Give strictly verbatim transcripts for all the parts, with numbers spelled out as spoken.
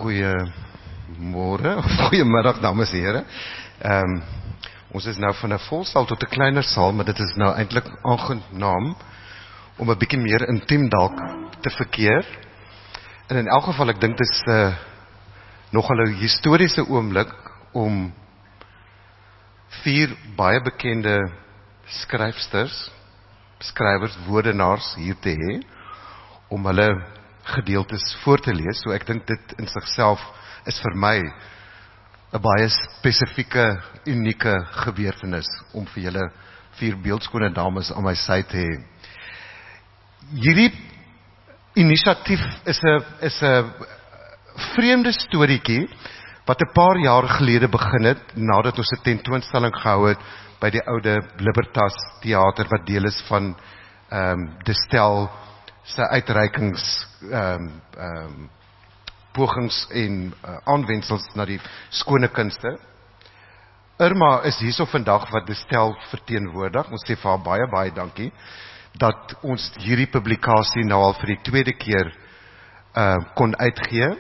Goeiemôre, of goeiemiddag dames en here. Um, ons is nou van 'n vol saal tot 'n kleiner saal, maar dit is nou eintlik aangenaam om 'n bietjie meer intiem dalk te verkeer. En in elk geval, ek dink dit is uh, nogal 'n historiese oomblik om vier baie bekende skryfsters, skrywers, woordenaars hier te hê, om hulle gedeeltes voor te lees. So ek dink dit in sigself is vir my 'n baie spesifieke, unieke gebeurtenis om vir julle vier beeldskone dames aan my sy te hê. Hierdie inisiatief is 'n is 'n vreemde storieetjie wat 'n paar jaar gelede begin het nadat ons 'n tentoonstelling gehou het by die oude Libertas Theater wat deel is van ehm um, Distel sy uitreikings ehm um, ehm um, pogings en uh, aanwensels na die skone kunste. Irma is hierso vandag wat Distel verteenwoordig. Ons sê vir haar baie baie dankie dat ons hierdie publikasie nou al vir die tweede keer uh, kon uitgee.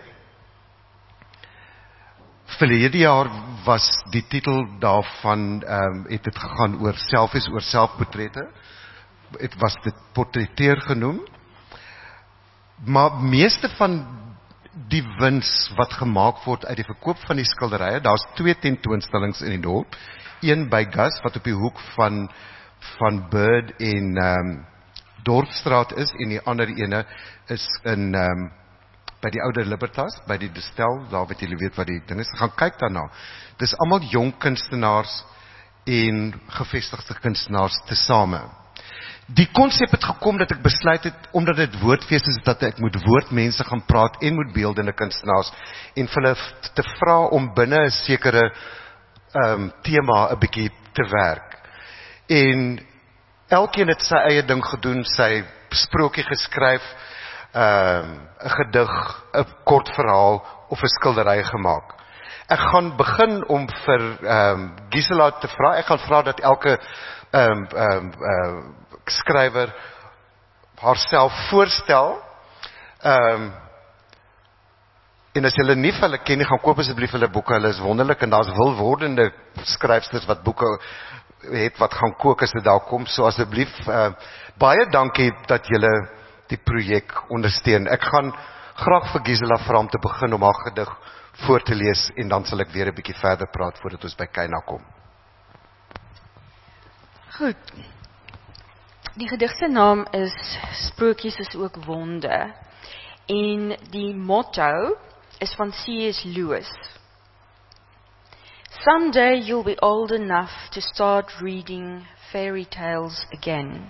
Verlede jaar was die titel daarvan um, het dit gegaan oor selfies, oor selfportrette. Het was dit portretteer genoem. Maar meeste van die wins wat gemaak word uit die verkoop van die skilderye, daar's twee tentoonstellings in die dorp. Een by Gus wat op die hoek van van Bird en um, Dorpsstraat is, en die ander ene is in um, by die oude Libertas, by die Distel, daar wat julle weet wat die ding is. Gaan kyk daarna. Dis almal jong kunstenaars en gevestigde kunstenaars tesame. Die konsep het gekom dat ek besluit het, omdat dit woordfees is, dat ek moet woordmense gaan praat en moet beeldende kunstenaars, en vir hulle te vra om binne 'n sekere um, tema 'n bietjie te werk. En elkeen het sy eie ding gedoen, sy sprokie geskryf, 'n um, gedig, 'n kort verhaal of 'n skildery gemaak. Ek gaan begin om vir um, Gisela te vra, ek gaan vra dat elke um, um, uh, skrywer haarself voorstel. Um, en as julle nie vir hulle ken nie, gaan koop asseblief hulle boeke. Hulle is wonderlik en daar's wilwordende skryfsters wat boeke het wat gaan kook as dit daar kom. So asseblief uh, baie dankie dat julle die projek ondersteun. Ek gaan graag vir Gisela vra om te begin om haar gedig voor te lees en dan sal ek weer 'n bietjie verder praat voordat ons by Kyna kom. Goed. Die gedig se naam is Sprokies is ook wonde. En die motto is van C S Lewis. Someday you'll be old enough to start reading fairy tales again.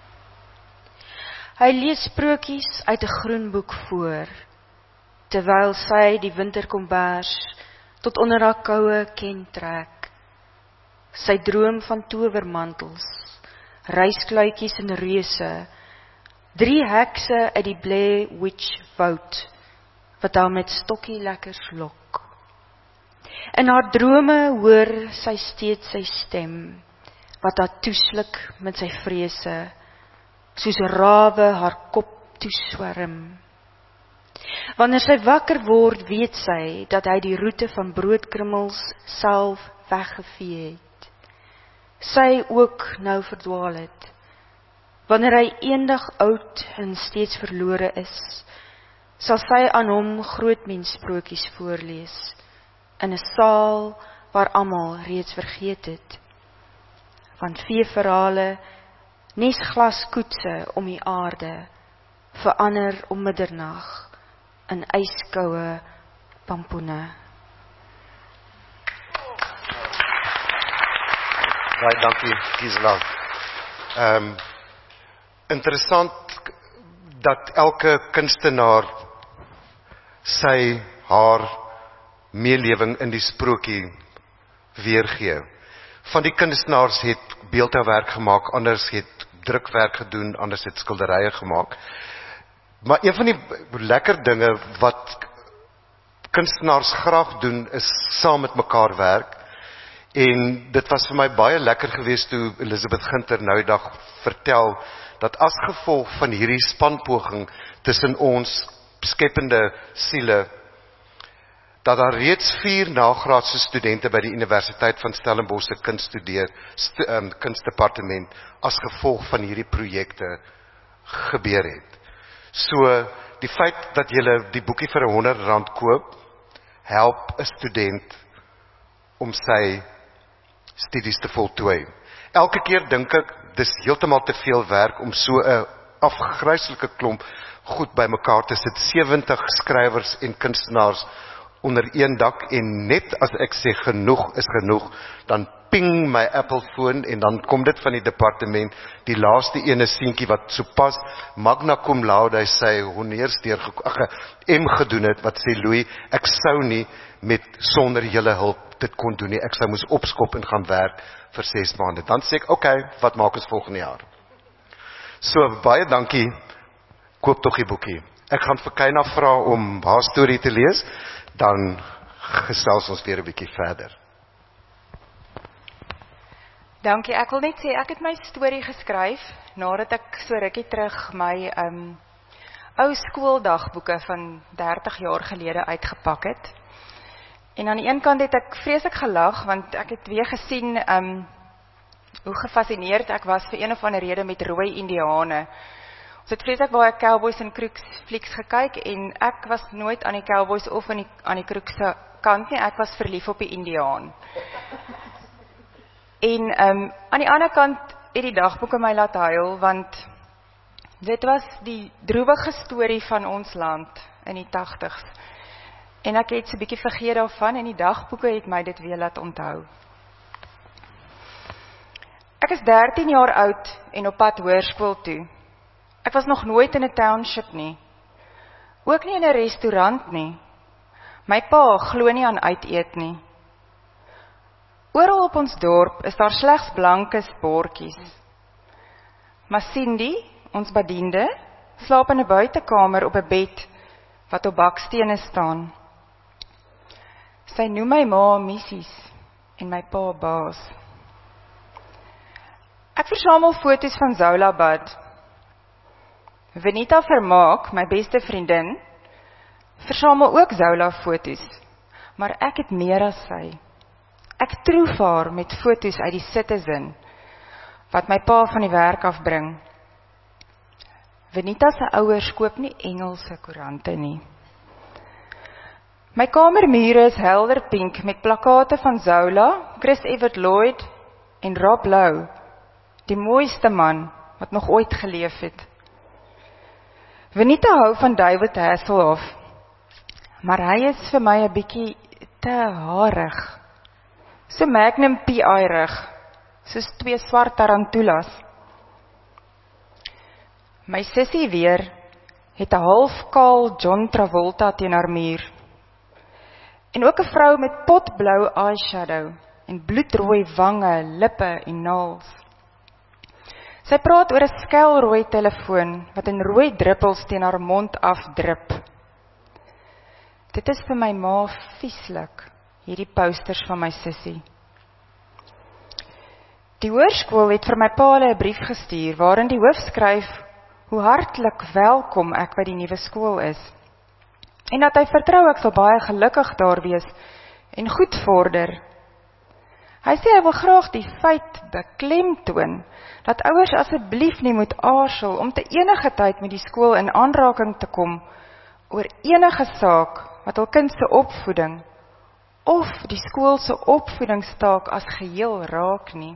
Hy lees sprokies uit 'n groen boek voor, terwyl sy die winterkombers tot onder haar koue ken trek. Sy droom van towermantels, reiskluitjies en reuse, drie hekse uit die Blair Witch woud, wat haar met stokkie lekkers lok. In haar drome hoor sy steeds sy stem, wat haar toesluk met sy vrese, soos rawe haar kop toeswerm. Wanneer sy wakker word, weet sy, dat hy die roete van broodkrummels self weggevee het. Sy ook nou verdwaal het. Wanneer hy eendag oud en steeds verlore is, sal sy aan hom grootmenssprokies voorlees, in 'n saal waar almal reeds vergeet het. Want veeverhale, nes glaskoetse om die aarde, verander om middernag in yskoue pampoene. Baie dankie, Gisela. Um, interessant dat elke kunstenaar sy haar meelewing in die sprokie weergee. Van die kunstenaars het beeldhouwerk gemaak, anders het drukwerk gedoen, anders het skilderye gemaak. Maar een van die lekker dinge wat kunstenaars graag doen, is saam met mekaar werk. En dit was vir my baie lekker geweest toe Elizabeth Ginter nou die dag vertel, dat as gevolg van hierdie spanpoging tussen ons skepende siele, dat daar reeds vier nagraadse studente by die Universiteit van Stellenbosch se kunststudeer, st um, kunstdepartement as gevolg van hierdie projekte gebeur het. So, die feit dat jy die boekie vir honderd rand koop, help 'n student om sy studies te voltooi. Elke keer dink ek, dis heeltemal te veel werk om so 'n afgryslike klomp goed by mekaar te sit, sewentig skrywers en kunstenaars onder een dak, en net as ek sê genoeg is genoeg, dan ping my Apple phone en dan kom dit van die departement, die laaste ene seentjie wat sopas magna cum laude sy honeursdeur M gedoen het, wat sê Louis, ek sou nie met sonder julle hulp dit kon doen nie, ek sou moes opskop en gaan werk vir ses maande. Dan sê ek, oké, okay, wat maak ons volgende jaar? So, baie dankie, koop tog die boekie. Ek gaan vir Kyna vra om haar storie te lees, dan gesels ons weer 'n bietjie verder. Dankie, ek wil net sê, ek het my storie geskryf, nadat ek so rukkie terug my um, ou skooldagboeke van dertig jaar gelede uitgepak het. En aan die een kant het ek vreeslik gelag, want ek het weer gesien um, hoe gefascineerd ek was vir een of ander rede met rooi indiane. Ons het vreeslik baie Cowboys en Crooks flieks gekyk, en ek was nooit aan die Cowboys of aan die, aan die Crooks kant nie, ek was verlief op die indiaan. En um, aan die ander kant het die dagboeke my laat huil, want dit was die droewige storie van ons land in die tachtigs. En ek het so 'n bietjie vergeet daarvan, en die dagboeke het my dit weer laat onthou. Ek is dertien jaar oud en op pad hoërskool toe. Ek was nog nooit in 'n township nie. Ook nie in 'n restaurant nie. My pa glo nie aan uiteet nie. Oral op ons dorp is daar slegs blankes bordjies. Maar Cindy, ons bediende, slaap in 'n buitekamer op 'n bed wat op bakstene staan. Sy noem my ma missies en my pa baas. Ek versamel foto's van Zola Bad. Venita Vermaak, my beste vriendin, versamel ook Zola foto's, maar ek het meer as sy. Ek troef haar met foto's uit die Citizen, wat my pa van die werk afbring. Venita se ouers koop nie Engelse koerante nie. My kamermure is helder pink met plakate van Zola, Chris Evert Lloyd en Rob Lowe, die mooiste man wat nog ooit geleef het. Venita hou van David Hasselhoff, maar hy is vir my 'n bietjie te harig. So Magnum P I-rig, soos twee swart tarantulas. My sussie weer het 'n halfkaal John Travolta teen haar muur. En ook 'n vrou met potblou eyeshadow en bloedrooi wange, lippe en naels. Sy praat oor 'n skelrooi telefoon wat in rooi druppels teen haar mond afdrup. Dit is vir my ma vieslik, hierdie posters van my sussie. Die hoërskool het vir my pa 'n brief gestuur waarin die hoof skryf hoe hartlik welkom ek by die nuwe skool is. En dat hy vertrou ek sal baie gelukkig daar wees en goed vorder. Hy sê hy wil graag die feit beklemtoon dat ouers asseblief nie moet aarzel om te enige tyd met die skool in aanraking te kom oor enige saak wat hul kind se opvoeding of die skool se opvoedingstaak as geheel raak nie.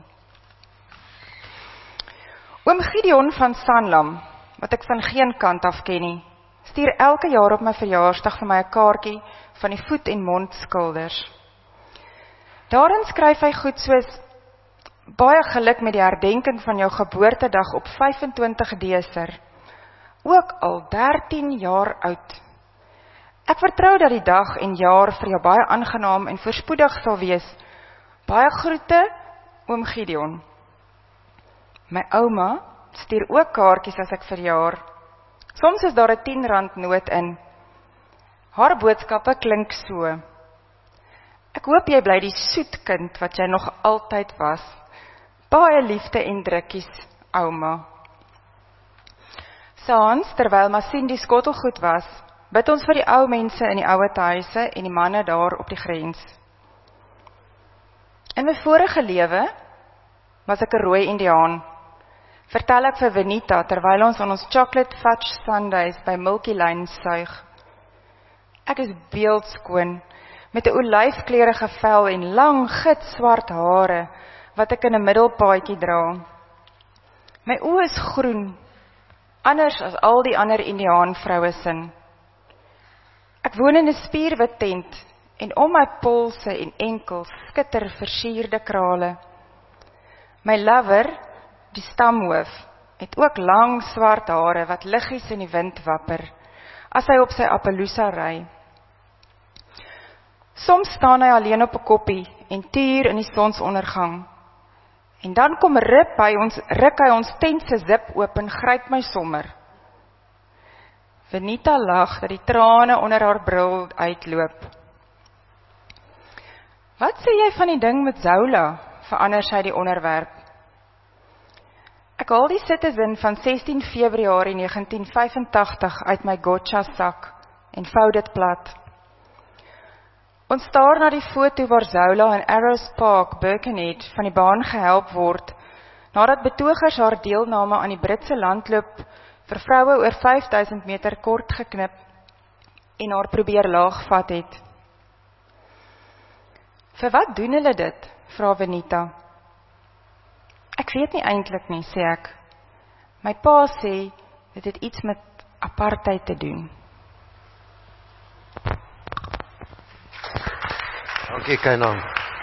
Oom Gideon van Sanlam, wat ek van geen kant af ken nie, stuur elke jaar op my verjaarsdag vir my 'n kaartjie van die voet- en mondskilders. Daarin skryf hy goed soos, baie geluk met die herdenking van jou geboortedag op vyf en twintig Desember, ook al dertien jaar oud. Ek vertrou dat die dag en jaar vir jou baie aangenaam en voorspoedig sal wees. Baie groete, oom Gideon. My ouma stuur ook kaartjies as ek verjaar. Soms is daar 'n tien rand noot in. Haar boodskappe klink so: ek hoop jy bly die soet kind wat jy nog altyd was. Baie liefde en drukkies, ouma. Saans, terwyl Masien die skottelgoed was, bid ons vir die ou mense in die ouer huise en die manne daar op die grens. In my vorige lewe was ek 'n rooi indiaan. Vertel ek vir Venita terwyl ons aan ons chocolate fudge sundaes by Milky Lane suig. Ek is beeldskoon met 'n olyfkleurige vel en lang gitswart hare wat ek in 'n middelpaadjie dra. My oë is groen, anders as al die ander Indiaan vroue sin. Ek woon in 'n spierwit tent en om my polse en enkels skitter versierde krale. My lover, die stamhoof, het ook lang swart hare wat liggies in die wind wapper, as hy op sy Appaloosa ry. Soms staan hy alleen op 'n koppie en tuur in die sonsondergang. En dan kom rip hy ons, ruk hy ons tent se zip oop en gryp my sommer. Venita lag dat die trane onder haar bril uitloop. Wat sê jy van die ding met Zola? Verander sy die onderwerp. Ek haal die Citizen van sestien Februarie negentien vyfentagtig uit my gotcha sak en vou dit plat. Ons staar na die foto waar Zola in Arrows Park, Birkenhead, van die baan gehelp word, nadat betogers haar deelname aan die Britse landloop vir vroue oor vyf duisend meter kort geknip en haar probeer laagvat het. Vir wat doen hulle dit? Vra Venita. Ek weet nie eintlik nie, sê ek. My pa sê, dit het iets met apartheid te doen. Dankie, Kainan.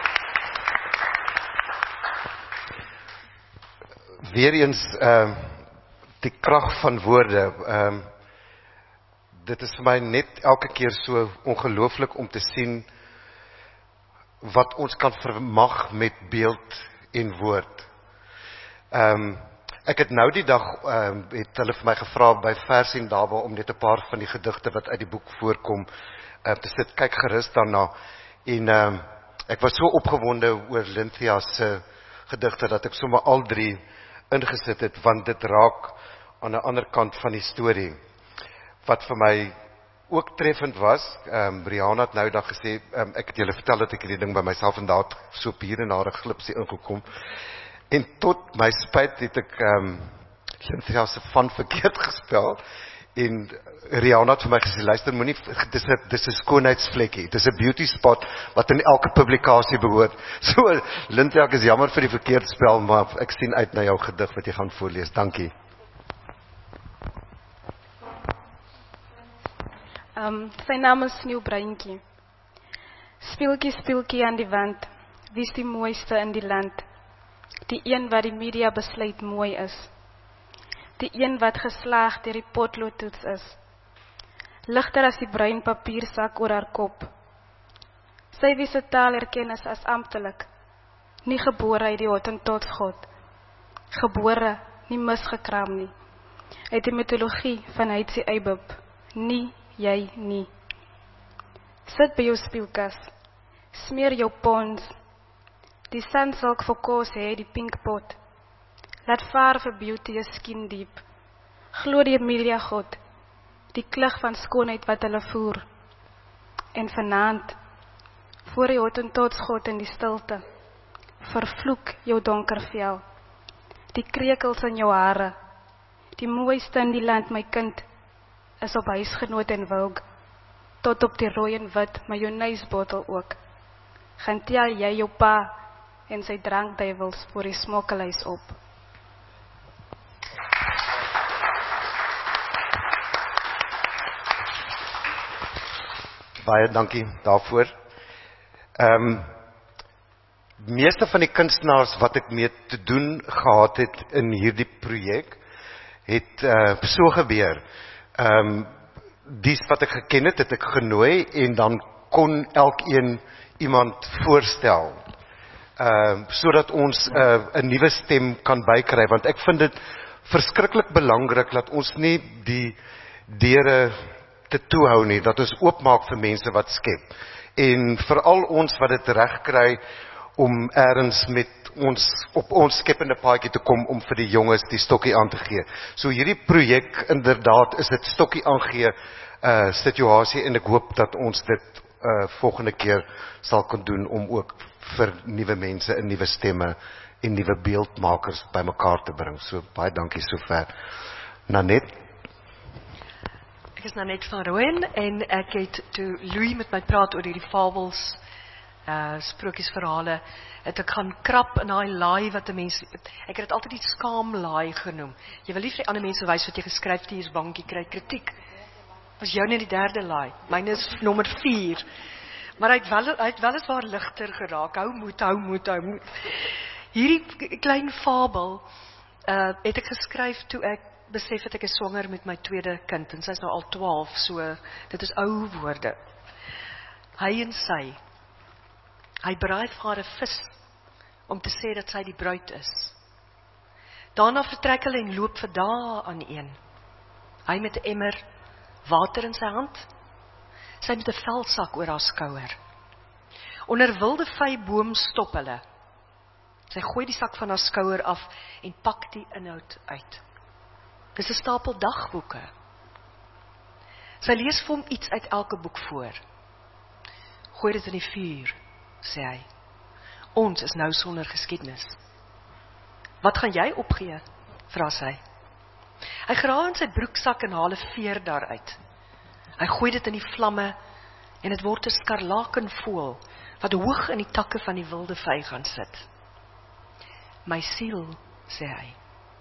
Weereens, uh, die krag van woorde. Uh, dit is vir my net elke keer so ongelooflik om te sien wat ons kan vermag met beeld en woord. Um, ek het nou die dag, um, het hulle vir my gevra by Vers en Daarby om net 'n paar van die gedigte wat uit die boek voorkom, uh, te sit, kyk gerus daarna. En um, ek was so opgewonde oor Lynthia se gedigte, dat ek sommer al drie ingesit het, want dit raak aan 'n ander kant van die storie. Wat vir my ook treffend was, um, Rihanna het nou dag gesê, um, ek het julle vertel dat ek die ding by myself en daar so op hier en daar 'n glipsie ingekom. En tot my spyt het ek um, Lynthia se van verkeerd gespel. En Rihanna het vir my gesê, luister, moenie, dis 'n dis 'n skoonheidsvlekkie, dis 'n beauty spot wat in elke publikasie behoort. So Lynthia, ek is jammer vir die verkeerde spel, maar ek sien uit na jou gedig wat jy gaan voorlees. Dankie. Um, sy naam is Sneeuwbreintjie. Speeltjie, speeltjie aan die wand, wie is die mooiste in die land? Die een wat die media besluit mooi is. Die een wat geslaag deur die potloodtoets is. Ligter as die bruin papiersak oor haar kop. Sy wie se taal erken is as amptelik, nie gebore uit die Hottentotsgod. Gebore, nie misgekraam nie. Uit die mitologie van Heitsi Eibub, nie jy nie. Sit by jou spielkas, smeer jou pons, die sandsalk vir kos hê, die pink pot. Laat vaar vir beauty is skin diep. Glo die Emilia God, die klug van skoonheid wat hulle voer. En vanaand, voor die Hottentotsgod in die stilte, vervloek jou donker vel, die krekels in jou hare, die mooiste in die land, my kind, is op huisgenoot en Vogue, tot op die rooi en wit mayonaisebottel ook. Gaan tel jy jou pa en sy drankduivels voor die smokkelhuis op. Baie dankie daarvoor. Um, meeste van die kunstenaars wat ek mee te doen gehad het in hierdie projek, het uh, so gebeur. Um, dies wat ek geken het, het ek genooi en dan kon elkeen iemand voorstel. Um, sodat ons 'n uh, nuwe stem kan bykry, want ek vind dit verskriklik belangrik dat ons nie die deure te toehou nie, dat ons oopmaak vir mense wat skep. En veral ons wat dit reg kry om ergens met ons op ons skepende paadjie te kom om vir die jonges die stokkie aan te gee. So hierdie projek inderdaad is dit stokkie aangee uh, situasie en ek hoop dat ons dit uh, volgende keer sal kan doen om ook vir nuwe mense en nuwe stemme en nuwe beeldmakers by mekaar te bring. So baie dankie sover. Nanet. Ek is Nanet van Rooyen en ek het toe Louis met my praat oor hierdie fabels, uh, sprokiesverhale, het ek gaan krap in daai laai wat 'n mens, ek het dit altyd die skaamlaai genoem. Jy wil nie vir ander mense wys wat jy geskryf het, hier is bankie kry kritiek. Was jou net die derde laai. Myne is nommer vier. Maar hy het wel hy het weliswaar ligter geraak. Hou moed, hou moed, hou moed. Hierdie klein fabel uh, het ek geskryf toe ek besef het ek is swanger met my tweede kind en sy is nou al twaalf, so dit is ou woorde. Hy en sy. Hy braai vir haar 'n vis om te sê dat sy die bruid is. Daarna vertrek hulle en loop vir dae aan een. Hy met 'n emmer water in sy hand, sy met 'n velsak oor haar skouer. Onder wilde vyboom stop hulle. Sy gooi die sak van haar skouer af en pak die inhoud uit. Dis 'n stapel dagboeke. Sy lees vir hom iets uit elke boek voor. Gooi dit in die vuur, sê hy. Ons is nou sonder geskiedenis. Wat gaan jy opgee? Vra sy. Hy grawe in sy broeksak en haal 'n veer daaruit. Hy gooi dit in die vlamme en dit word 'n skarlakenvoël wat hoog in die takke van die wilde vy gaan sit. My siel, sê hy.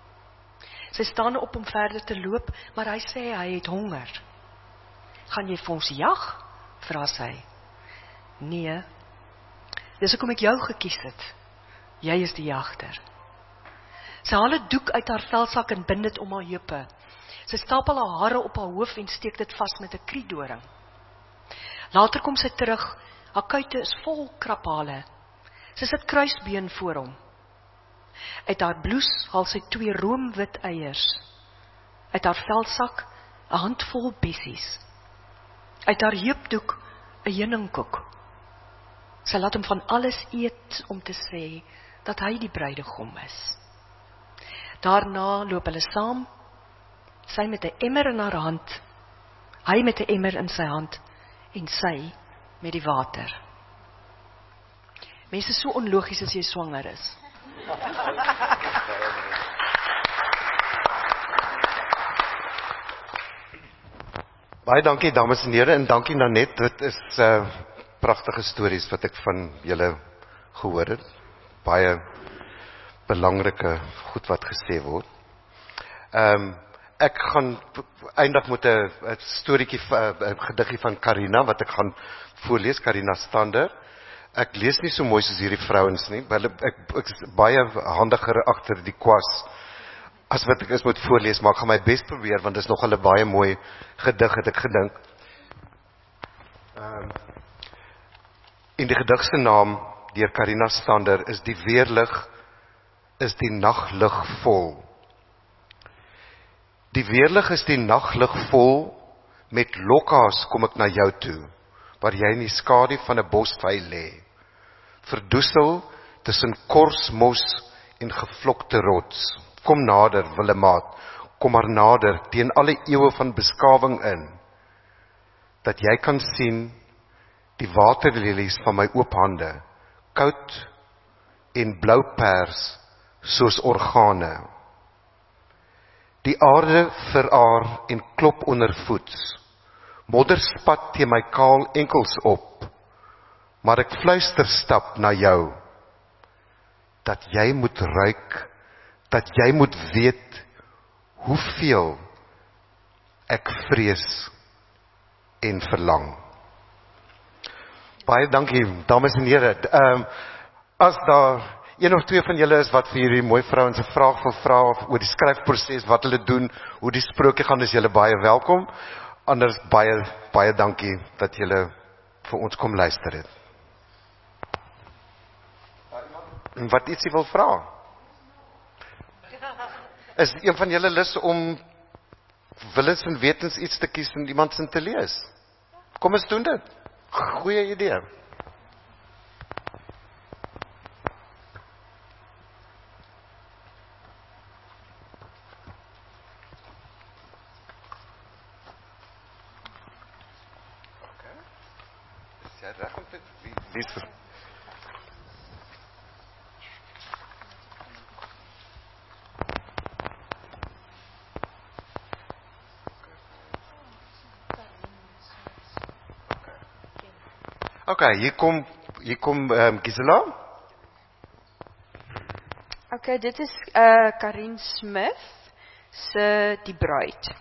Sy staan op om verder te loop, maar hy sê hy het honger. Gaan jy vir ons jag? Vra sy. Nee, dis hoekom ek jou gekies het. Jy is die jagter. Sy haal 'n doek uit haar velsak en bind dit om haar heupe. Sy stapel haar hare op haar hoof en steek dit vas met 'n kriedoring. Later kom sy terug, haar kuite is vol kraphale. Sy sit kruisbeen voor hom. Uit haar blouse haal sy twee roomwit eiers. Uit haar velsak 'n handvol bessies. Uit haar heupdoek 'n heuningkoek. Sy laat hom van alles eet om te sê dat hy die bruidegom is. Daarna loop hulle saam, sy met 'n emmer in haar hand, hy met 'n emmer in sy hand en sy met die water. Mense is so onlogies as jy swanger is. Baie dankie dames en here en dankie Nanet, dit is uh, pragtige stories wat ek van julle gehoor het. Baie belangrike goed wat gesê word. Ehm um, ek gaan eindig met 'n storieetjie, 'n gediggie van Karina wat ek gaan voorlees, Karina Stander. Ek lees nie so mooi soos hierdie vrouens nie, hulle ek, ek is baie handiger agter die kwas as wat ek is moet voorlees, maar ek gaan my bes probeer want dit is nog 'n baie mooi gedig het ek gedink. Ehm um, in die gedig se naam deur Karina Stander is die weerlig is die naglig vol. Die weerlig is die naglig vol, met lokkaas kom ek na jou toe, waar jy in die skadu van 'n bosvy lê. Verdoesel tussen korsmos en gevlokte rots. Kom nader, Willemaat, kom maar nader, teen alle eeue van beskawing in, dat jy kan sien die waterlelies van my oop hande, koud en bloupers soos organe. Die aarde veraar en klop ondervoets, modder spat teen my kaal enkels op, maar ek fluister stap na jou, dat jy moet ruik, dat jy moet weet, hoeveel ek vrees en verlang. Baie dankie, dames en here. Um, as daar een of twee van julle is wat vir hierdie mooi vrouens 'n vraag wil vra oor die skryfproses, wat hulle doen, hoe die sprokie gaan, is julle baie welkom. Anders baie, baie dankie dat julle vir ons kom luister het. En wat ietsie wil vra? Is een van julle lus om willens en wetens iets te kies en iemand sin te lees? Kom ons doen dit. Goeie idee. jy reg met dit? Wie, wie is vir... Oké, okay, hier kom, hier kom um, Gisela. Okay, dit is uh, Karin Smith se Die Bruid.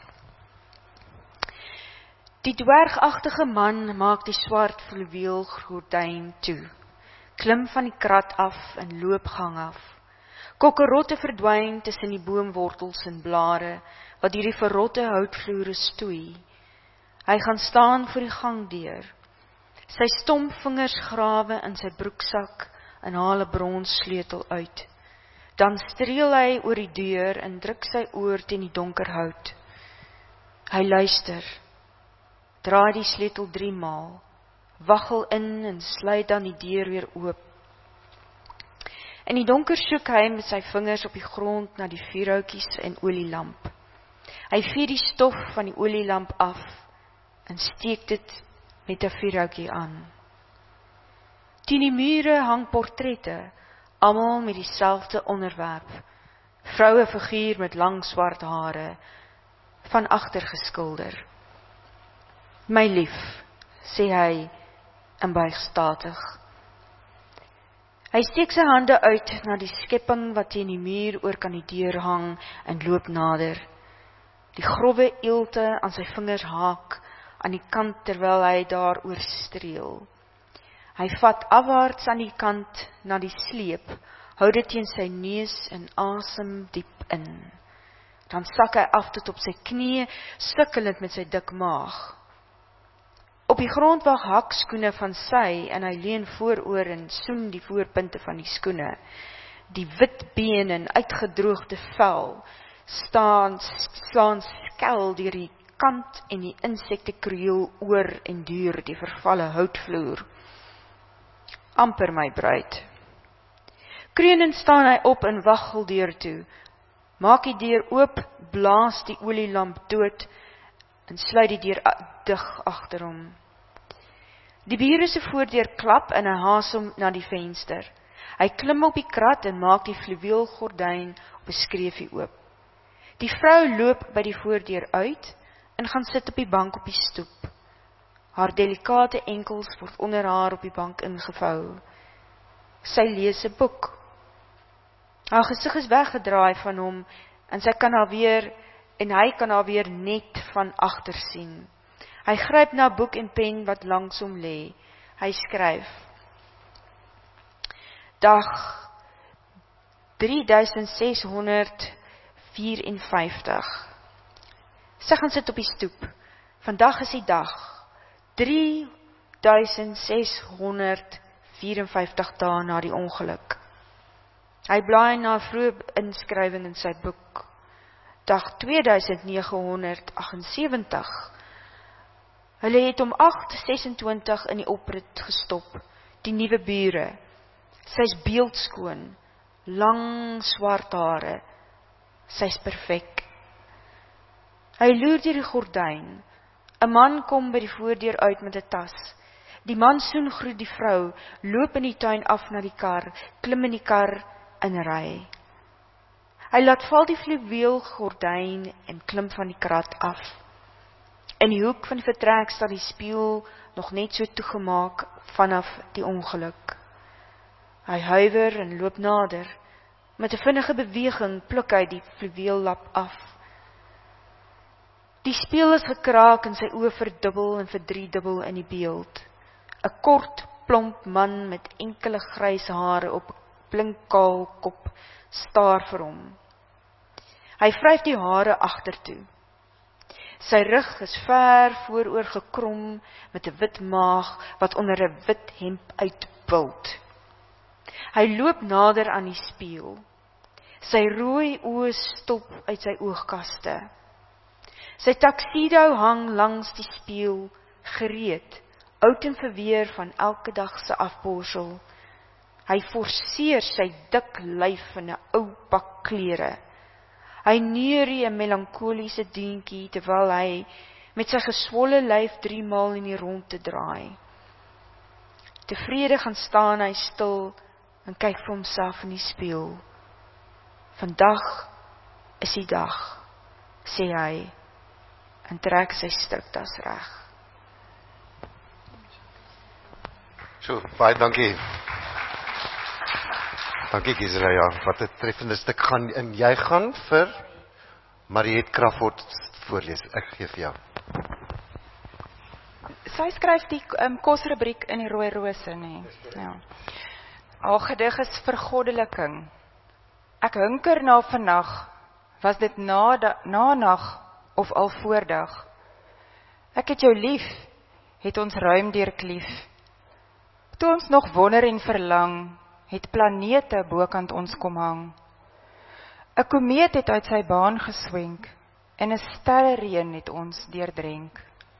Die dwergagtige man maak die swart fluweel gordyn toe, klim van die krat af en loop gang af. Kokkerotte verdwyn tussen die boomwortels en blare, wat hierdie verrotte houtvloere stoei. Hy gaan staan voor die gangdeur. Sy stomp vingers grawe in sy broeksak en haal 'n bronssleutel uit. Dan streel hy oor die deur en druk sy oor teen die donker hout. Hy luister, draai die sleutel drie maal, waggel in en sluit dan die deur weer oop. In die donker soek hy met sy vingers op die grond na die vuurhoutjies en olielamp. Hy vee die stof van die olielamp af en steek dit met 'n vuurhoutjie aan. Teen die mure hang portrette, almal met dieselfde onderwerp. Vroue figuur met lang swart hare, van agter geskilder. My lief, sê hy en buig statig. Hy steek sy hande uit na die skepping wat teen die muur oor kan die deur hang en loop nader. Die grove eelte aan sy vingers haak aan die kant terwyl hy daar oor streel. Hy vat afwaarts aan die kant na die sleep, hou dit teen sy neus en asem diep in. Dan sak hy af tot op sy knie, sukkelend met sy dik maag. Op die grond wag hakskoene van sy en hy leun vooroor en soen die voorpunte van die skoene. Die wit been en uitgedroogde vel staan slaan skel deur die kant en die insekte kroel oor en duur die vervalle houtvloer. Amper my bruid. Kreunend staan hy op en waggel deur toe. Maak die deur oop, blaas die olielamp dood en sluit die deur dig agter hom. Die bure se voordeur klap en hy haas hom na die venster. Hy klim op die krat en maak die fluweelgordyn op 'n skreefie oop. Die vrou loop by die voordeur uit en gaan sit op die bank op die stoep. Haar delikate enkels word onder haar op die bank ingevou. Sy lees 'n boek. Haar gesig is weggedraai van hom en sy kan haar weer en hy kan haar weer net van agter sien. Hy gryp na boek en pen wat langs hom lê. Hy skryf: Dag drie duisend ses honderd vierenvyftig. Sy gaan sit op die stoep. Vandag is die dag drie duisend ses honderd vierenvyftig dae na die ongeluk. Hy blaai na vroeë inskrywing in sy boek. Dag twee duisend nege honderd agtensewentig. Hulle het om agt sesentwintig in die oprit gestop, die nuwe bure. Sy's beeldskoon, lang swart hare. Sy's perfek. Hy loer deur die gordyn. 'n Man kom by die voordeur uit met 'n tas. Die man soen groet die vrou, loop in die tuin af na die kar, klim in die kar en ry. Hy laat val die fluweelgordyn en klim van die krat af. In die hoek van die vertrek staan die spieël nog net so toegemaak vanaf die ongeluk. Hy huiwer en loop nader. Met 'n vinnige beweging pluk hy die fluweellap af. Die spieël is gekraak en sy oë verdubbel en verdriedubbel in die beeld. 'n Kort, plomp man met enkele grys hare op 'n blinkkaal kop staar vir hom. Hy vryf die hare agtertoe. Sy rug is ver vooroor gekrom met 'n wit maag wat onder 'n wit hemp uitbult. Hy loop nader aan die spieël. Sy rooi oë stop uit sy oogkaste. Sy tuxedo hang langs die spieël, gereed, oud en verweer van elke dag se afborsel. Hy forceer sy dik lyf in 'n ou pak klere. Hy neurie 'n melankoliese deentjie terwyl hy met sy geswolle lyf drie maal in die rondte draai. Tevrede gaan staan hy stil en kyk vir homself in die spieël. Vandag is die dag, sê hy, en trek sy striktas reg. So, baie dankie. Dankie Gisela, ja, wat 'n treffende stuk gaan, en jy gaan vir Mariet Crawford voorlees. Ek gee vir jou. Sy skryf die um, kosrubriek in die Rooi Rose, nê. Ja. Haar gedig is Vergoddeliking. Ek hunker na vannag, was dit na, da, na nag of al voordag. Ek het jou lief, het ons ruim deurklief. Toe ons nog wonder en verlang, het planete bokant ons kom hang. 'n Komeet het uit sy baan geswenk, en 'n sterrereën het ons deurdrenk.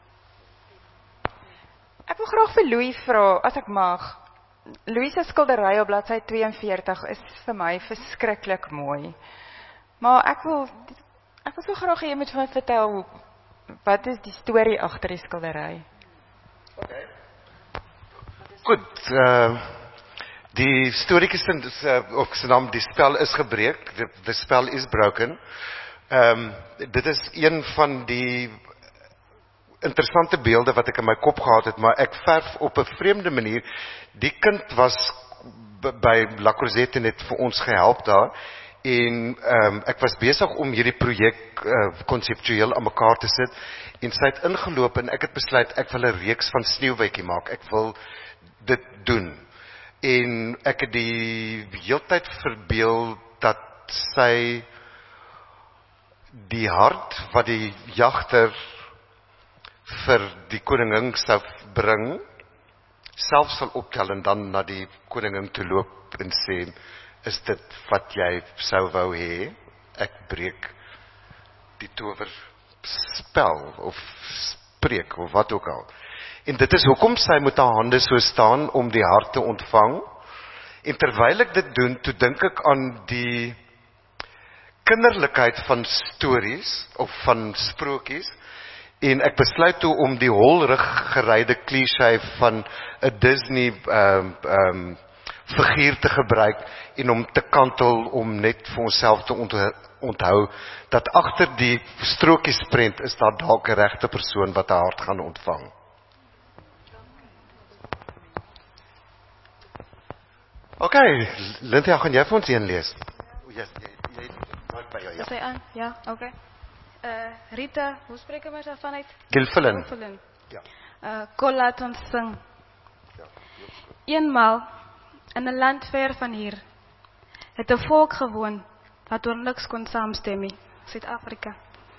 Ek wil graag vir Louis vra, as ek mag. Louis se skildery op bladsy twee en veertig is vir my verskriklik mooi. Maar ek wil ek wil so graag hê jy moet vir my vertel, wat is die storie agter die skildery? Okay. Goed, uh, die storieetjie se uh, of sy naam, die spel is gebreek, the, the spell is broken. Um, dit is een van die interessante beelde wat ek in my kop gehad het, maar ek verf op 'n vreemde manier. Die kind was by La Crozette en het vir ons gehelp daar, en um, ek was besig om hierdie projek konseptueel uh, aan mekaar te sit, en sy het ingeloop en ek het besluit, ek wil 'n reeks van Sneeuwwitjie maak, ek wil dit doen, en ek het die heeltyd verbeel dat sy die hart wat die jagter vir die koningin sou bring, self sal optel en dan na die koningin toe loop en sê, is dit wat jy sou wou hê? Ek breek die towerspel of spreek of wat ook al. En dit is hoekom sy met haar hande so staan om die hart te ontvang. En terwyl ek dit doen, toe dink ek aan die kinderlikheid van stories of van sprokies, en ek besluit toe om die holrig geryde cliché van 'n Disney um, um, figuur te gebruik en om te kantel om net vir onsself te onthou dat agter die strokiesprent is daar dalk 'n regte persoon wat 'n hart gaan ontvang. Oké, okay, Lintia, gaan jy vir ons een lees? O, yes, jy, jy, jy, by jou, ja. Is hy aan? Ja, oké. Okay. Uh, Rita, hoe spreek ek my so vanuit? Gilfillan. Gilfillan. Ja. Uh, Kom laat ons sing. Ja, eenmaal, in 'n land ver van hier, het 'n volk gewoon, wat oor niks kon saamstem nie, Suid-Afrika.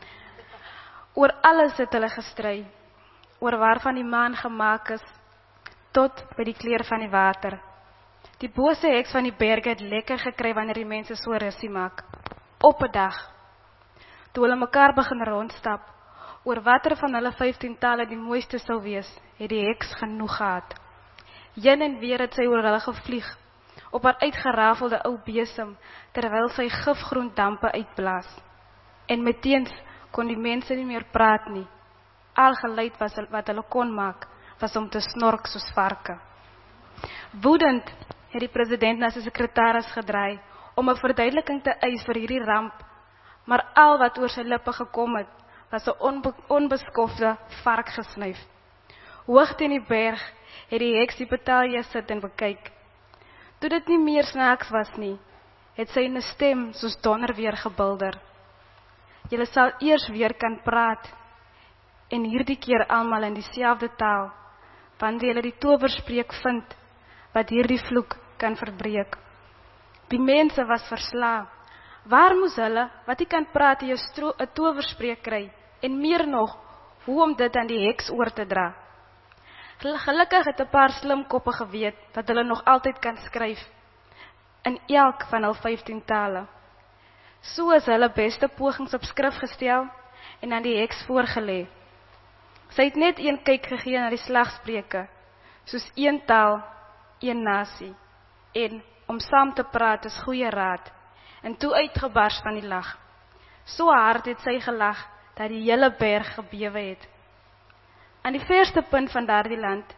Oor alles het hulle gestry, oor waarvan die maan gemaak is, tot by die kleur van die water. Die bose heks van die berge het lekker gekry wanneer die mense so rusie maak. Op 'n dag, toe hulle mekaar begin rondstap, oor watter van hulle vyftien tale die mooiste sou wees, het die heks genoeg gehad. Heen en weer het sy oor hulle gevlieg, op haar uitgerafelde ou besem, terwyl sy gifgroen dampe uitblaas. En meteens kon die mense nie meer praat nie. Al geluid was wat hulle kon maak, was om te snork soos varke. Woedend het die president na sy sekretaris gedraai, om 'n verduideliking te eis vir hierdie ramp, maar al wat oor sy lippe gekom het, was 'n onbe onbeskofte vark gesnyf. Hoog teen die berg het die heks die betalje sit en bekyk. Toe dit nie meer snaaks was nie, het sy 'n stem soos donder weer gebulder. Julle sal eers weer kan praat, en hierdie keer almal in dieselfde taal, wanneer julle die towerspreek vind, wat hierdie vloek kan verbreek. Die mense was versla. Waar moes hulle, wat nie kan praat, die 'n towerspreek kry, en meer nog, hoe om dit aan die heks oor te dra? Gelukkig het 'n paar slimkoppe geweet, dat hulle nog altyd kan skryf, in elk van hul vyftien tale. So is hulle beste pogings op skrif gestel, en aan die heks voorgelê. Sy het net een kyk gegee na die slagspreuke, soos een taal, een nasie, en om saam te praat is goeie raad, en toe uitgebars van die lag. So hard het sy gelag, dat die hele berg gebewe het. Aan die verste punt van daardie land,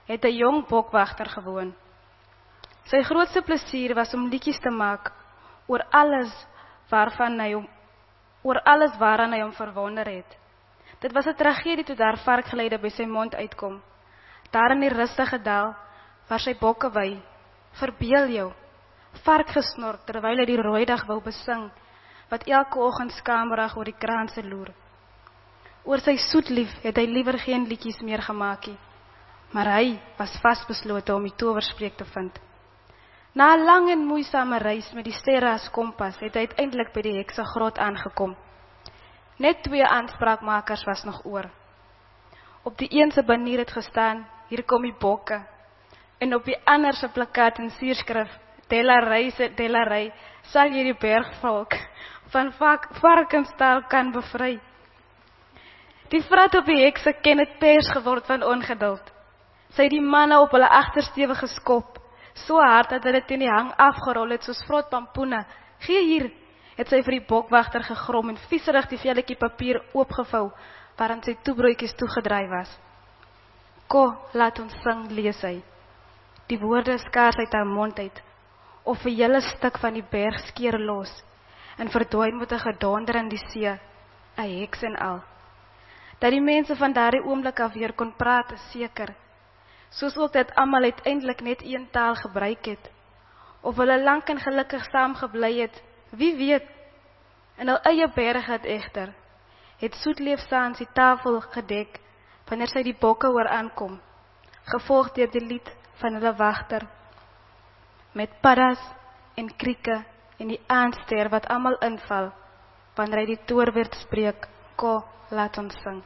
het 'n jong bokwagter gewoon. Sy grootste plesier was om liedjies te maak oor alles waarvan hy hom, oor alles waaraan hy hom verwonder het. Dit was 'n tragedie toe daar varkgeluide by sy mond uitkom. Daar in die rustige dal, waar sy bokke wei, verbeel jou, varkgesnor terwyl hy die rooidag wou besing, wat elke oggend skamerig oor die kraanse loer. Oor sy soetlief het hy liewer geen liedjies meer gemaakie, maar hy was vasbeslote om die towerspreek te vind. Na 'n lang en moeisame reis met die sterre as kompas, het hy uiteindelik by die heksegrot aangekom. Net twee aanspraakmakers was nog oor. Op die een se banier het gestaan, hier kom die bokke, en op die ander se plakkaat in suurskrif, Delarey se Delarey, sal jy die bergvolk van varkenstaal kan bevry. Die vrat op die hekse ken het pers geword van ongeduld. Sy het die manne op hulle agterstewe geskop, so hard dat hulle teen die hang afgerol het soos vrot pampoene. Gee hier, het sy vir die bokwagter gegrom en vieserig die velletjie papier oopgevou, waarin sy toebroodjies toegedraai was. Ko, laat ons sing, lees hy. Die woorde skaars uit haar mond uit, of 'n hele stuk van die berg skeer los, en verdwyn met 'n gedonder in die see, 'n heks en al. Dat die mense van daardie oomblik af weer kon praat, is seker, soos ook dat almal uiteindelik net een taal gebruik het, of hulle lank en gelukkig saam gebly het, wie weet. In hul eie berg het egter, het Soetleef saans die tafel gedek, wanneer sy die bokke hoor aankom, gevolg deur die lied van hulle wagter, met paddas en krieke en die aandster wat almal inval, wanneer hy die toorwoord spreek, Ko, laat ons sing.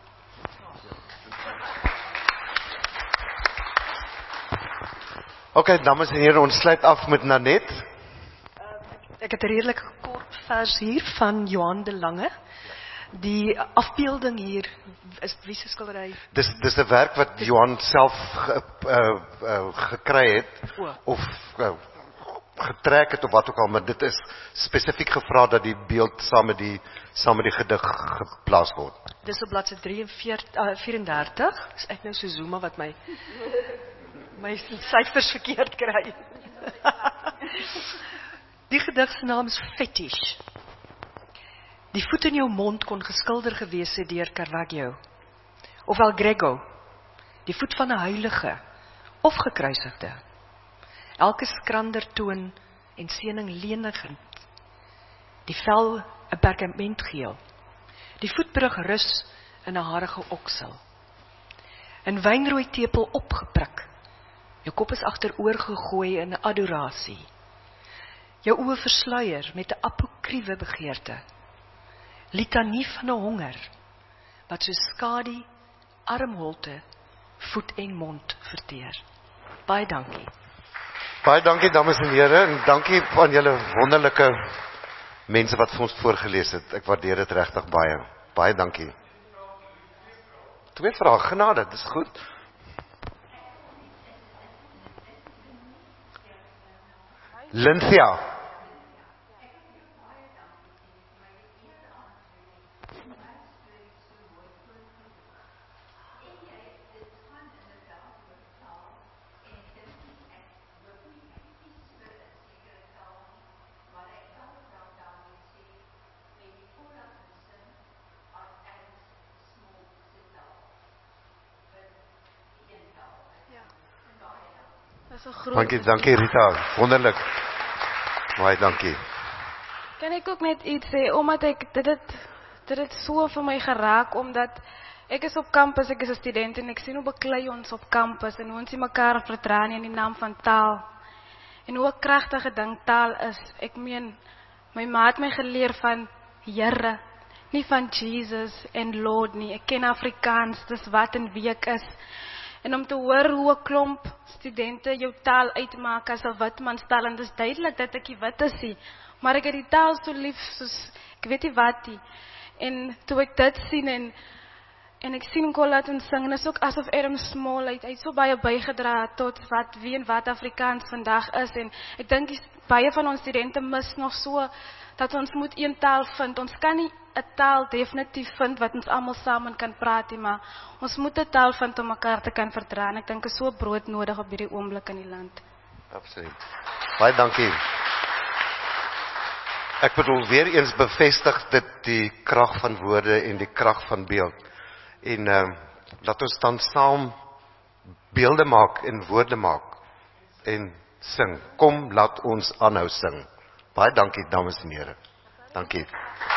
Oké, dames en heren, ons sluit af met Nanette. Uh, ek het 'n redelik kort vers hier van Johan de Lange. Die afbeelding hier is wie se skildery? Dis dis 'n werk wat Johan self ge, uh, uh, gekry het O. of uh, getrek het of wat ook al, maar dit is spesifiek gevra dat die beeld saam met die saam met die gedig geplaas word. Dis op bladsy drie en veertig, uh, vyf en dertig. Is ek nou so Zuma wat my my syfers verkeerd kry. Die gedig se naam is Fetish. Die voet in jou mond kon geskilder gewees het deur Caravaggio of El Greco, die voet van 'n heilige of gekruisigde. Elke skrander toon en seëning lenigend. Die vel 'n perkamentgeel. Die voetbrug rus in 'n harige oksel. 'n wynrooi tepel opgeprik. Jou kop is agteroor gegooi in 'n adorasie. Jou oë versluier met 'n apokriewe begeerte. Litanie van 'n honger wat so skadu, armholte, voet en mond verteer. Baie dankie. Baie dankie dames en here en dankie aan julle wonderlike mense wat vir ons voorgeles het. Ek waardeer dit regtig baie. Baie dankie. Twee vrae, genade, dis goed. Lynthia. Dankie, dankie Rita, wonderlik. Baie dankie. Kan ek ook net iets sê, omdat ek, dit het, dit het so vir my geraak, omdat ek is op campus, ek is 'n student, en ek sien hoe beklei ons op campus, en hoe ons mekaar vertraan in die naam van taal, en hoe 'n kragtige ding taal is. Ek meen, my ma het my geleer van Here, nie van Jesus en Lord nie. Ek ken Afrikaans, dis wat en wie ek is. En om te hoor hoe 'n klomp studente jou taal uitmaak as 'n witmanstaal, en dis duidelik dat ek nie wit is nie, maar ek het die taal so lief, soos, ek weet nie wat nie. En toe ek dit sien, en, en ek sien Ko laat ons sing, en is ook asof Adam Small, hy, hy het so baie bygedra tot wat, wie en wat Afrikaans vandag is, en ek dink baie van ons studente mis nog so, dat ons moet een taal vind. Ons kan nie 'n taal definitief vind wat ons almal saam kan praat, nie, maar ons moet 'n taal vind om mekaar te kan verdra. En ek dink is so broodnodig op hierdie oomblik in die land. Absoluut. Baie dankie. Ek bedoel weer eens bevestig dit die krag van woorde en die krag van beeld. En uh, laat ons dan saam beelde maak en woorde maak en sing. Kom, laat ons aanhou sing. Baie dankie, dames en here. Dankie.